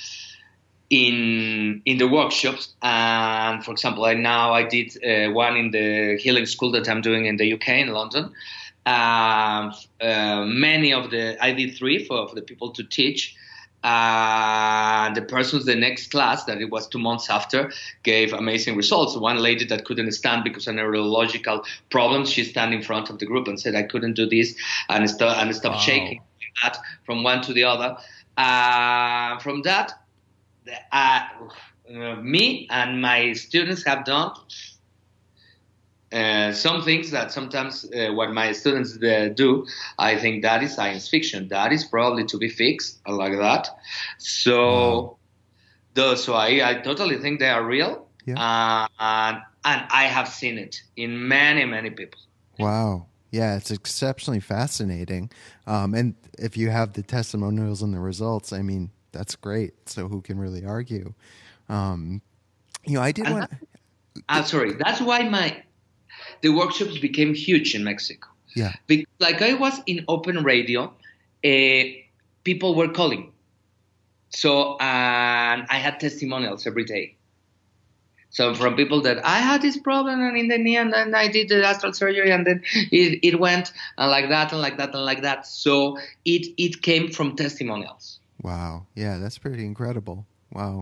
in in the workshops. And for example, I now I did uh, one in the healing school that I'm doing in the U K, in London. Um, uh, many of the, I did three for, for the people to teach. Uh, the persons, the next class, that it was two months after, gave amazing results. One lady that couldn't stand because of neurological problems, she stand in front of the group and said, I couldn't do this, and, st- and stopped wow. shaking that from one to the other. Uh, from that, Uh, uh, me and my students have done uh, some things that sometimes uh, what my students uh, do, I think that is science fiction. That is probably to be fixed like that. So, wow. those, so I, I totally think they are real. Yeah. Uh, and, and I have seen it in many, many people. Wow. Yeah, it's exceptionally fascinating. Um, and if you have the testimonials and the results, I mean, that's great. So who can really argue? Um, you know, I did want. I'm sorry. That's why my the workshops became huge in Mexico. Yeah. Because, like I was in open radio, uh, people were calling. So and I had testimonials every day. So from people that I had this problem and in the knee and then I did the astral surgery and then it, it went and like that and like that and like that. So it it came from testimonials. Wow. Yeah, that's pretty incredible. Wow.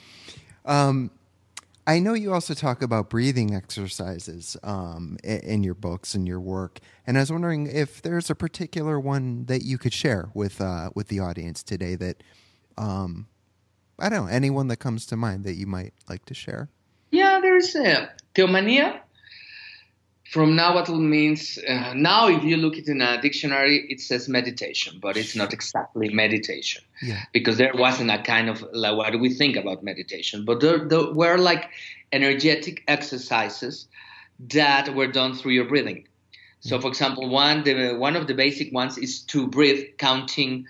Um, I know you also talk about breathing exercises um, in your books and your work, and I was wondering if there's a particular one that you could share with uh, with the audience today that, um, I don't know, anyone that comes to mind that you might like to share. Yeah, there's uh, Theomania. From Nahuatl means, uh, now if you look it in a dictionary, it says meditation, but it's not exactly meditation. Yeah. Because there wasn't a kind of, like, what do we think about meditation? But there, there were like energetic exercises that were done through your breathing. So, for example, one the, one of the basic ones is to breathe counting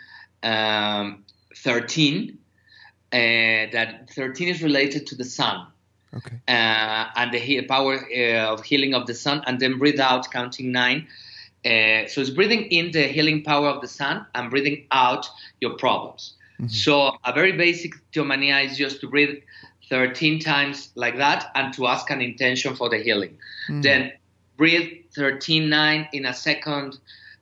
um, thirteen. Uh, that thirteen is related to the sun. Okay. Uh, and the he- power uh, of healing of the sun, and then breathe out, counting nine. Uh, so it's breathing in the healing power of the sun and breathing out your problems. Mm-hmm. So a very basic Theomania is just to breathe thirteen times like that and to ask an intention for the healing. Mm-hmm. Then breathe thirteen nine in a second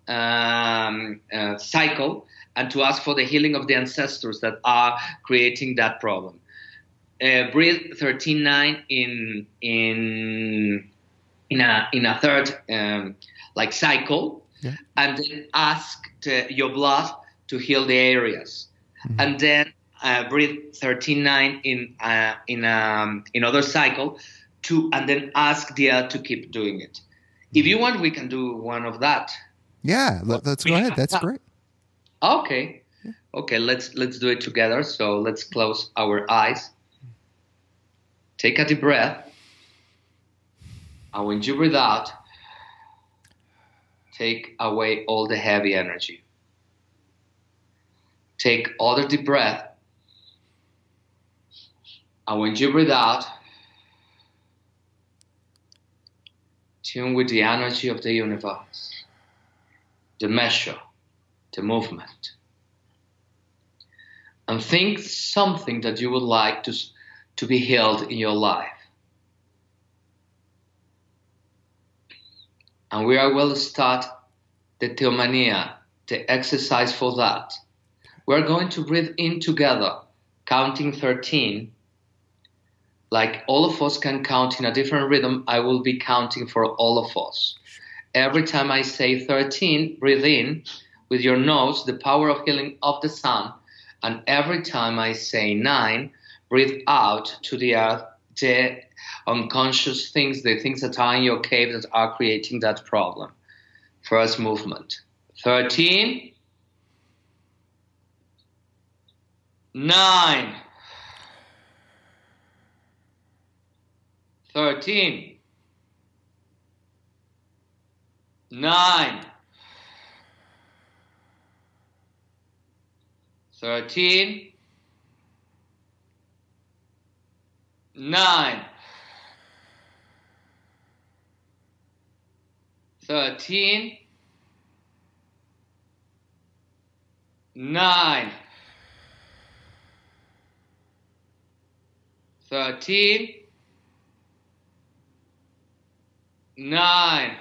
um, uh, cycle and to ask for the healing of the ancestors that are creating that problem. Uh, breathe thirteen nine in in in a in a third um, like cycle, yeah. and then ask to, your blood to heal the areas, mm-hmm. and then uh, breathe thirteen nine in uh, in um in other cycle, to and then ask the earth to keep doing it. Mm-hmm. If you want, we can do one of that. Yeah, let, let's go ahead. That's great. Okay, yeah. okay, let's let's do it together. So let's close our eyes. Take a deep breath. And when you breathe out, take away all the heavy energy. Take other deep breath. And when you breathe out, tune with the energy of the universe, the measure, the movement. And think something that you would like to, to be healed in your life. And we are will start the Teomania, the exercise for that. We're going to breathe in together, counting thirteen. Like all of us can count in a different rhythm, I will be counting for all of us. Every time I say thirteen, breathe in with your nose, the power of healing of the sun. And every time I say nine, breathe out to the earth, the unconscious things, the things that are in your cave that are creating that problem. First movement. thirteen. nine. thirteen. nine. thirteen. nine. thirteen. nine. thirteen. nine.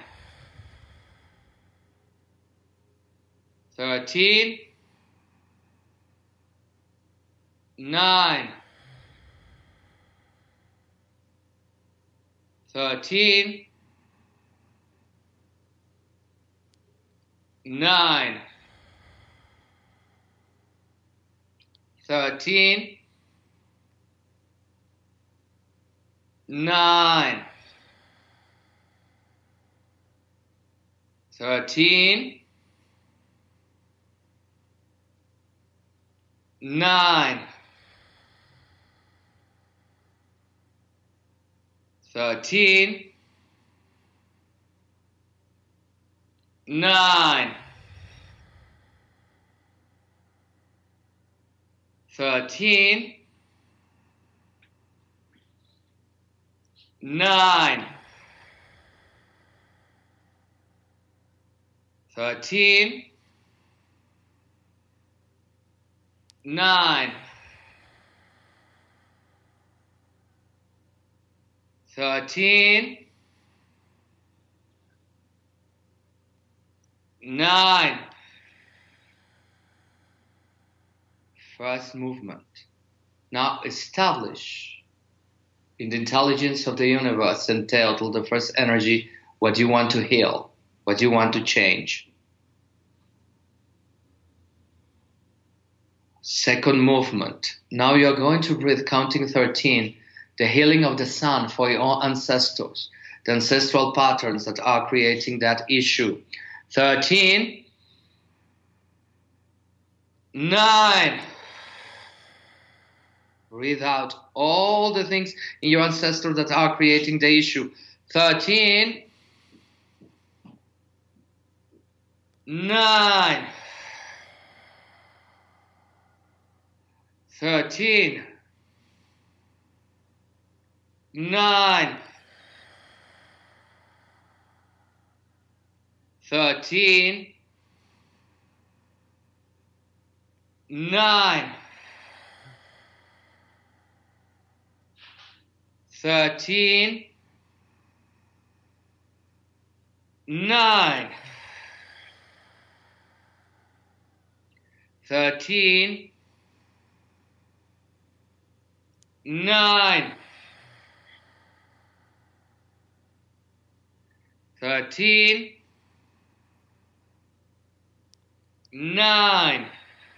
thirteen. nine. thirteen. nine. thirteen. nine. thirteen. nine. thirteen. nine. thirteen. nine. thirteen. nine. thirteen. nine. First movement. Now establish in the intelligence of the universe and tell to the first energy what you want to heal, what you want to change. Second movement. Now you're going to breathe counting thirteen, the healing of the sun for your ancestors, the ancestral patterns that are creating that issue. thirteen. nine. Breathe out all the things in your ancestors that are creating the issue. thirteen. nine. thirteen. nine. thirteen. nine. thirteen. nine. thirteen. nine. thirteen. nine.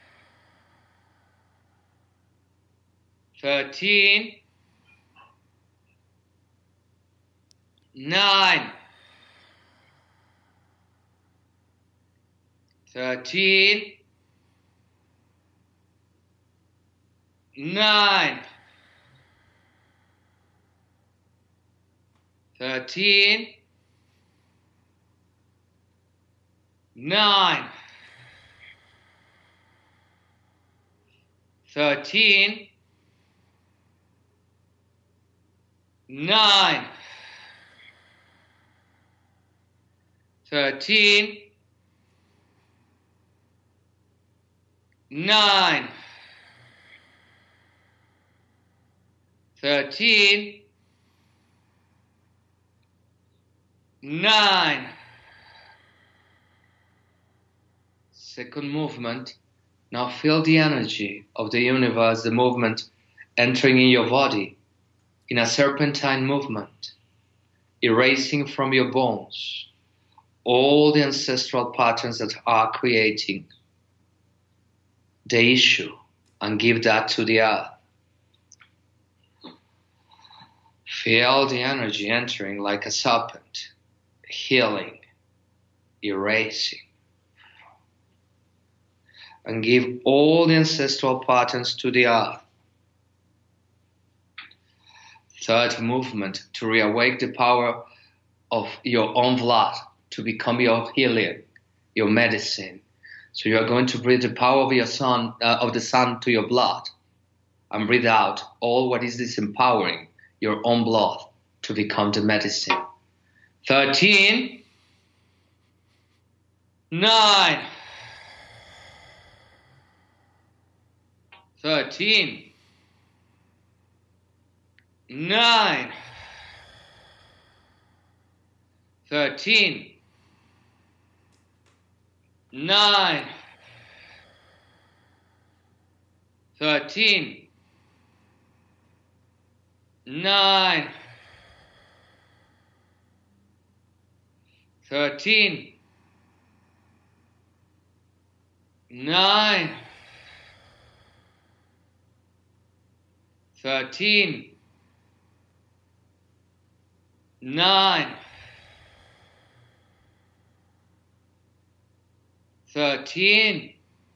thirteen. nine. thirteen. nine. thirteen, nine, thirteen, nine, thirteen, nine, thirteen, nine. Second movement. Now feel the energy of the universe, the movement entering in your body in a serpentine movement, erasing from your bones all the ancestral patterns that are creating the issue, and give that to the earth. Feel the energy entering like a serpent, healing, erasing, and give all the ancestral patterns to the earth. Third movement, to reawake the power of your own blood, to become your healing, your medicine. So you are going to breathe the power of your sun, uh, of the sun to your blood, and breathe out all what is disempowering your own blood to become the medicine. thirteen, nine, thirteen, nine, thirteen, nine, thirteen, nine, thirteen, nine, thirteen, nine, thirteen,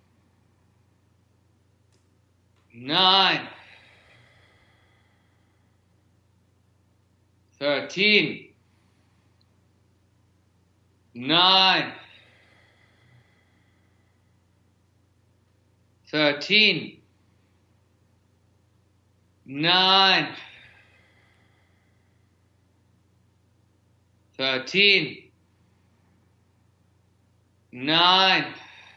nine, thirteen, nine, thirteen, nine, thirteen, nine,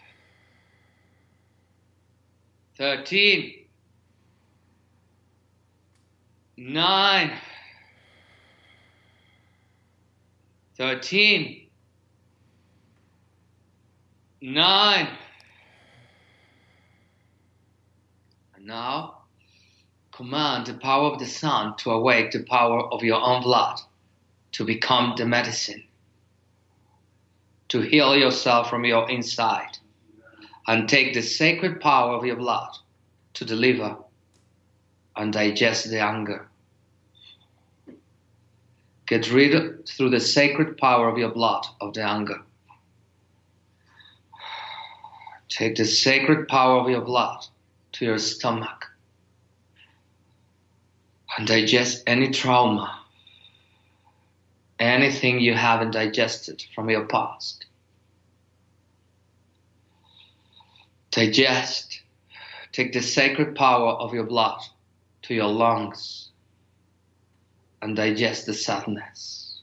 thirteen, nine, thirteen, nine. And now command the power of the sun to awake the power of your own blood, to become the medicine, to heal yourself from your inside, and take the sacred power of your blood to deliver and digest the anger. Get rid through the sacred power of your blood of the anger. Take the sacred power of your blood to your stomach and digest any trauma, anything you haven't digested from your past. Digest. Take the sacred power of your blood to your lungs and digest the sadness.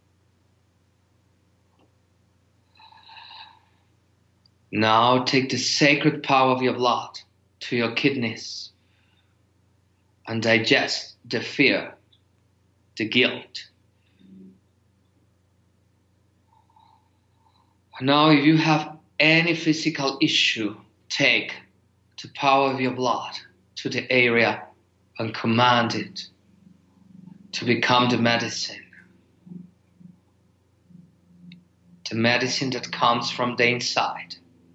Now take the sacred power of your blood to your kidneys and digest the fear, the guilt. Now if you have any physical issue, take the power of your blood to the area and command it to become the medicine. The medicine that comes from the inside.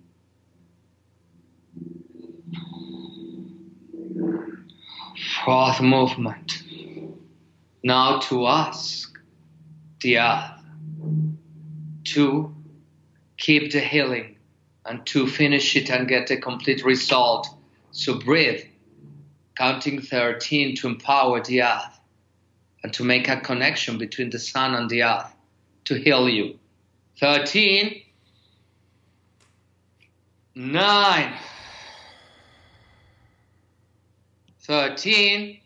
Fourth movement. Now to ask the earth to keep the healing and to finish it and get a complete result. So breathe, counting thirteen to empower the earth and to make a connection between the sun and the earth to heal you. thirteen, nine, thirteen,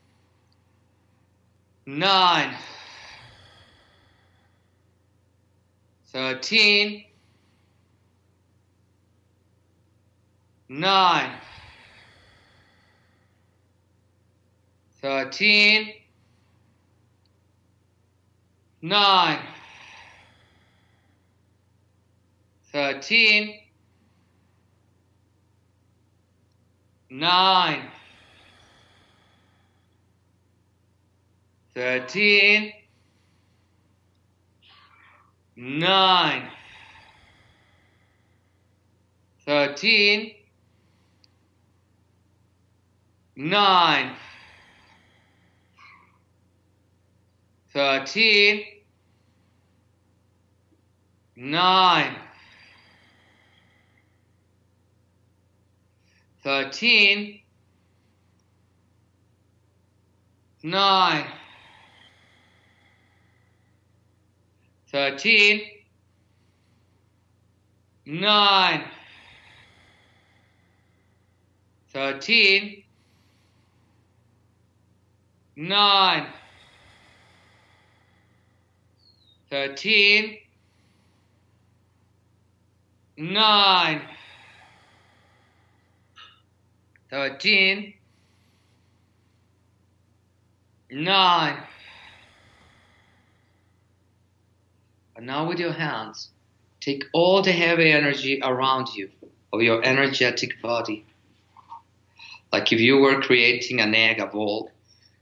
nine, thirteen, nine, thirteen, nine, thirteen, nine, thirteen, nine, thirteen, nine, thirteen, nine, thirteen, nine, thirteen, nine, thirteen, nine, thirteen, nine, thirteen, nine. And now with your hands, take all the heavy energy around you of your energetic body. Like if you were creating an egg, a ball.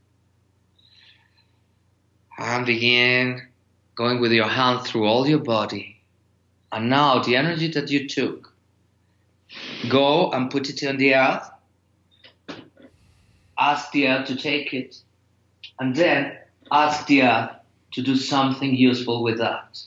And begin going with your hand through all your body. And now the energy that you took, go and put it on the earth. Ask the earth to take it. And then ask the earth to do something useful with that.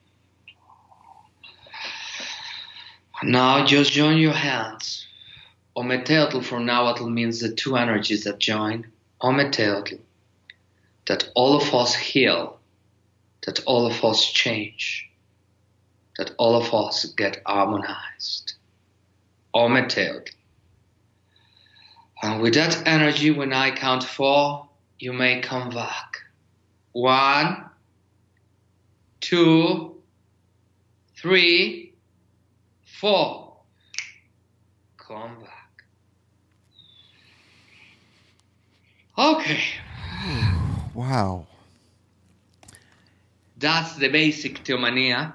Now just join your hands. Ometeotl from Nahuatl means the two energies that join. Ometeotl. That all of us heal. That all of us change. That all of us get harmonized. Ometeotl. And with that energy, when I count four, you may come back. One, two, three, four. Come back. Okay. Wow. That's the basic Teomania.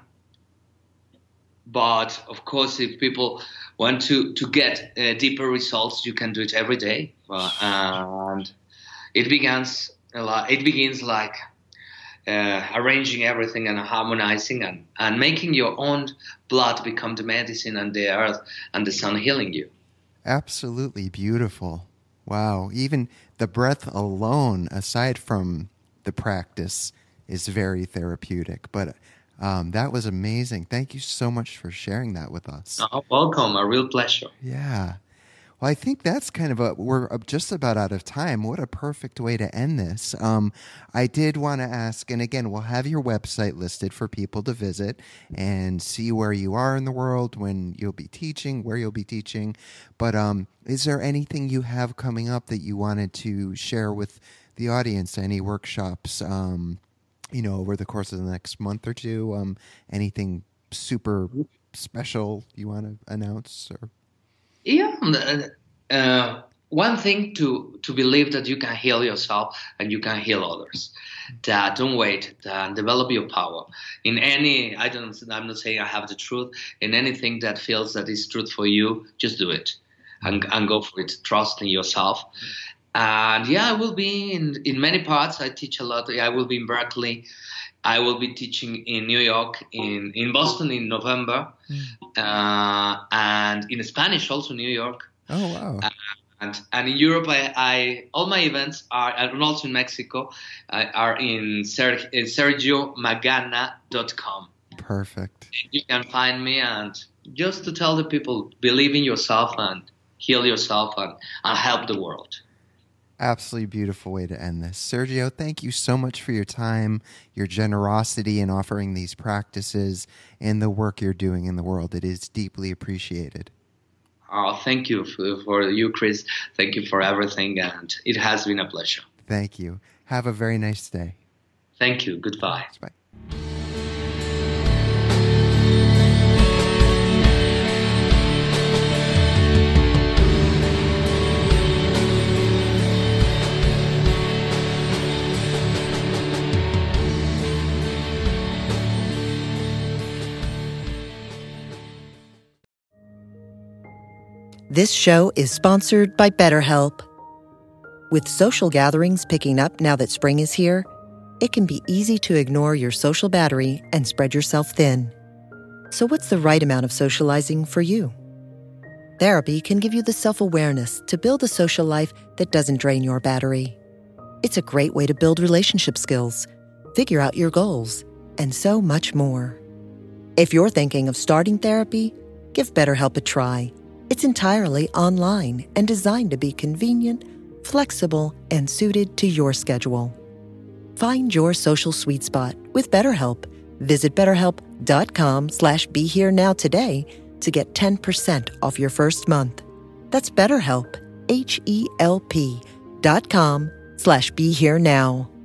But of course, if people want to, to get uh, deeper results, you can do it every day. Uh, and it begins, it begins like uh, arranging everything and harmonizing and, and making your own blood become the medicine and the earth and the sun healing you. Absolutely beautiful. Wow. Even the breath alone, aside from the practice, is very therapeutic. But um, that was amazing. Thank you so much for sharing that with us. Oh, welcome. A real pleasure. Yeah. Well, I think that's kind of a, we're just about out of time. What a perfect way to end this. Um, I did want to ask, and again, we'll have your website listed for people to visit and see where you are in the world, when you'll be teaching, where you'll be teaching. But um, is there anything you have coming up that you wanted to share with the audience? Any workshops, um, you know, over the course of the next month or two? Um, anything super special you want to announce? Or Yeah, uh, one thing to, to believe that you can heal yourself and you can heal others. That don't wait, that develop your power. In any, I don't, I'm not saying I have the truth. In anything that feels that is truth for you, just do it and, and go for it. Trust in yourself. And yeah, I will be in, in many parts. I teach a lot. I will be in Berkeley. I will be teaching in New York, in, in Boston in November, mm. uh, and in Spanish also New York. Oh, wow. Uh, and, and in Europe, I, I all my events are, and also in Mexico, uh, are in, Ser, in sergio magana dot com. Perfect. You can find me, and just to tell the people, believe in yourself and heal yourself and, and help the world. Absolutely beautiful way to end this. Sergio, thank you so much for your time, your generosity in offering these practices, and the work you're doing in the world. It is deeply appreciated. Oh, thank you for, for you, Chris. Thank you for everything, and it has been a pleasure. Thank you. Have a very nice day. Thank you. Goodbye. Bye. This show is sponsored by BetterHelp. With social gatherings picking up now that spring is here, it can be easy to ignore your social battery and spread yourself thin. So what's the right amount of socializing for you? Therapy can give you the self-awareness to build a social life that doesn't drain your battery. It's a great way to build relationship skills, figure out your goals, and so much more. If you're thinking of starting therapy, give BetterHelp a try. It's entirely online and designed to be convenient, flexible, and suited to your schedule. Find your social sweet spot with BetterHelp. Visit betterhelp.com slash be here now today to get ten percent off your first month. That's BetterHelp, H E L P dot com slash be here now.